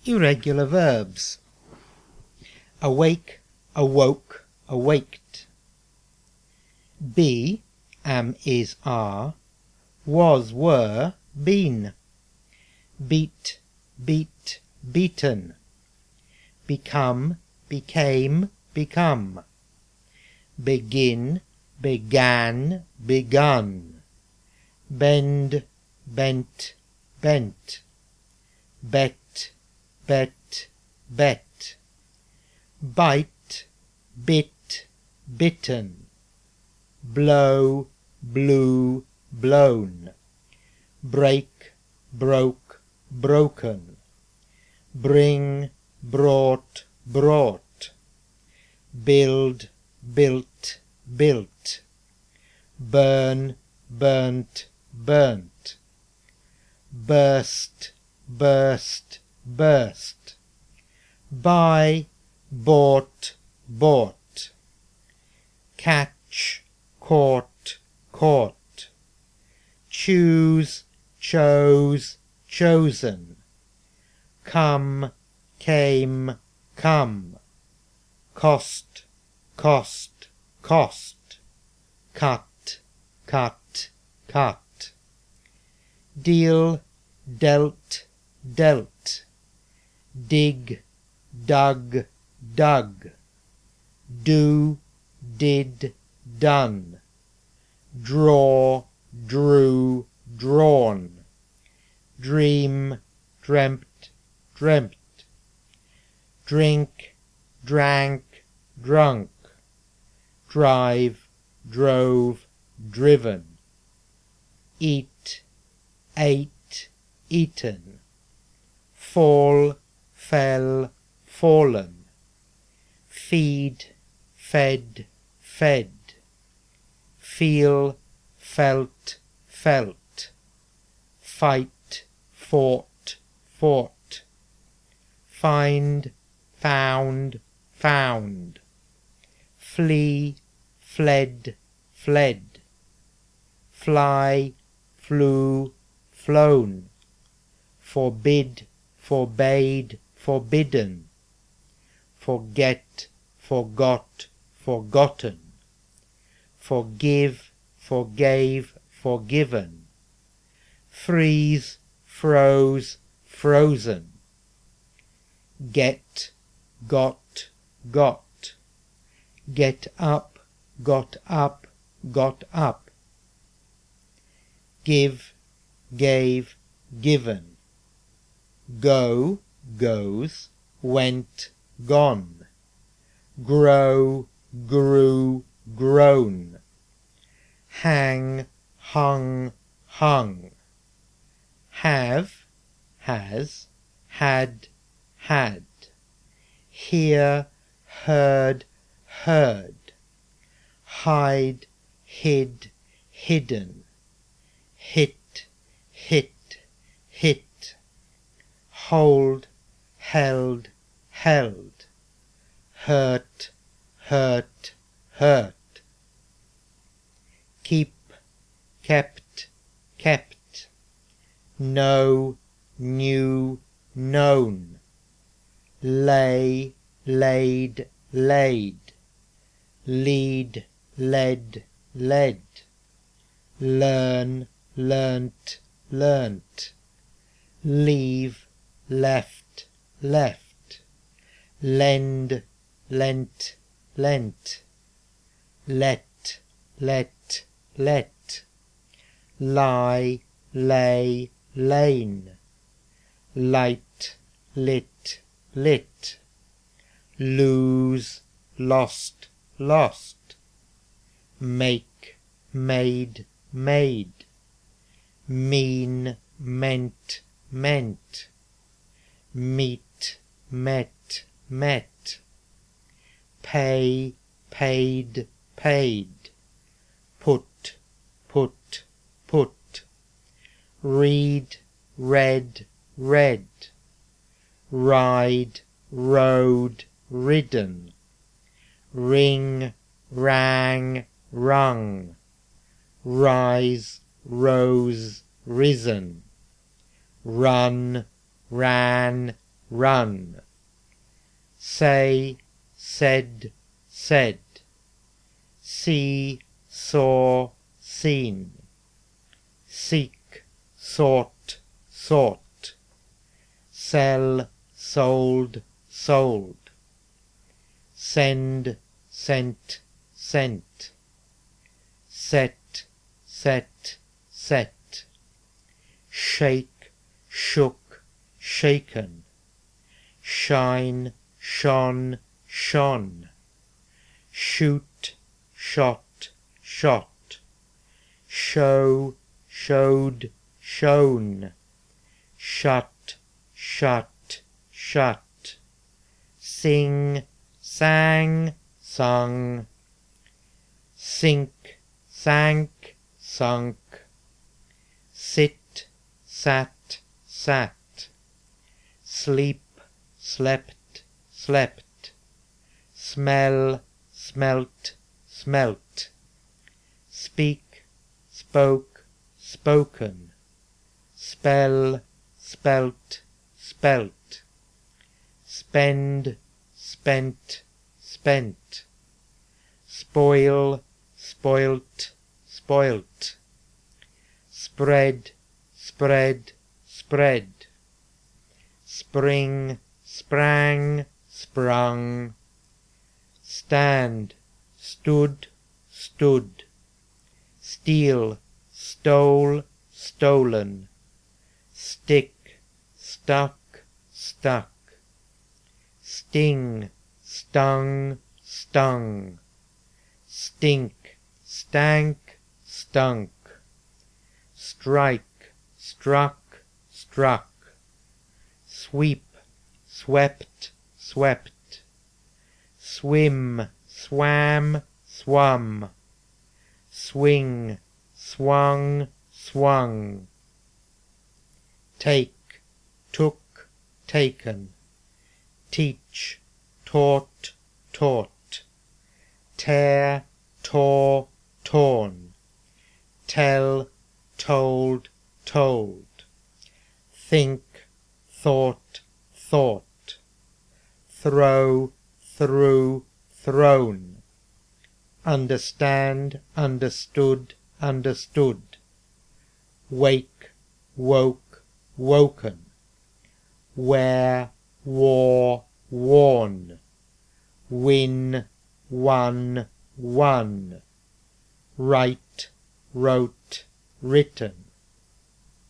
Irregular verbs. Awake, awoke, awaked. Be, am, is, are. Was, were, been. Beat, beat, beaten. Become, became, become. Begin, began, begun. Bend, bent, bent. Bet, bet, bet. Bite, bit, bitten. Blow, blew, blown. Break, broke, broken. Bring, brought, brought. Build, built, built. Burn, burnt, burnt. Burst, burst, burst. Buy, bought, bought. Catch, caught, caught. Choose, chose, chosen. Come, came, come. Cost, cost, cost. Cut, cut, cut. Deal, dealt, dealt. Dig, dug, dug. Do, did, done. Draw, drew, drawn. Dream, dreamt, dreamt. Drink, drank, drunk. Drive, drove, driven. Eat, ate, eaten. Fall, fell, fallen. Feed, fed, fed. Feel, felt, felt. Fight, fought, fought. Find, found, found. Flee, fled, fled. Fly, flew, flown. Forbid, forbade, forbidden. Forget, forgot, forgotten. Forgive, forgave, forgiven. Freeze, froze, frozen. Get, got, got. Get up, got up, got up. Give, gave, given. Go, goes, went, gone. Grow, grew, grown. Hang, hung, hung. Have, has, had, had. Hear, heard, heard. Hide, hid, hidden. Hit, hit, hit. Hold, held, held. Hurt, hurt, hurt. Keep, kept, kept. Know, knew, known. Lay, laid, laid. Lead, led, led. Learn, learnt, learnt. Leave, left, left. Lend, lent, lent. Let, let, let. Lie, lay, lain. Light, lit, lit. Lose, lost, lost. Make, made, made. Mean, meant, meant. Meet, met, met. Pay, paid, paid. Put, put, put. Read, read, read. Ride, rode, ridden. Ring, rang, rung. Rise, rose, risen. Run, ran, run. Say, said, said. See, saw, seen. Seek, sought, sought. Sell, sold, sold. Send, sent, sent. Set, set, set. Shake, shook, shaken. Shine, shone, shone. Shoot, shot, shot. Show, showed, shown. Shut, shut, shut. Sing, sang, sung. Sink, sank, sunk. Sit, sat, sat. Sleep, slept, slept. Smell, smelt, smelt. Speak, spoke, spoken. Spell, spelt, spelt. Spend, spent, spent. Spoil, spoilt, spoilt. Spread, spread, spread. Spring, sprang, sprung. Stand, stood, stood. Steal, stole, stolen. Stick, stuck, stuck. Sting, stung, stung. Stink, stank, stunk. Strike, struck, struck. Sweep, swept, swept. Swim, swam, swum. Swing, swung, swung. Take, took, taken. Teach, taught, taught. Tear, tore, torn. Tell, told, told. Think, thought, thought. Throw, threw, thrown. Understand, understood, understood. Wake, woke, woken. Wear, wore, worn. Win, won, won. Write, wrote, written.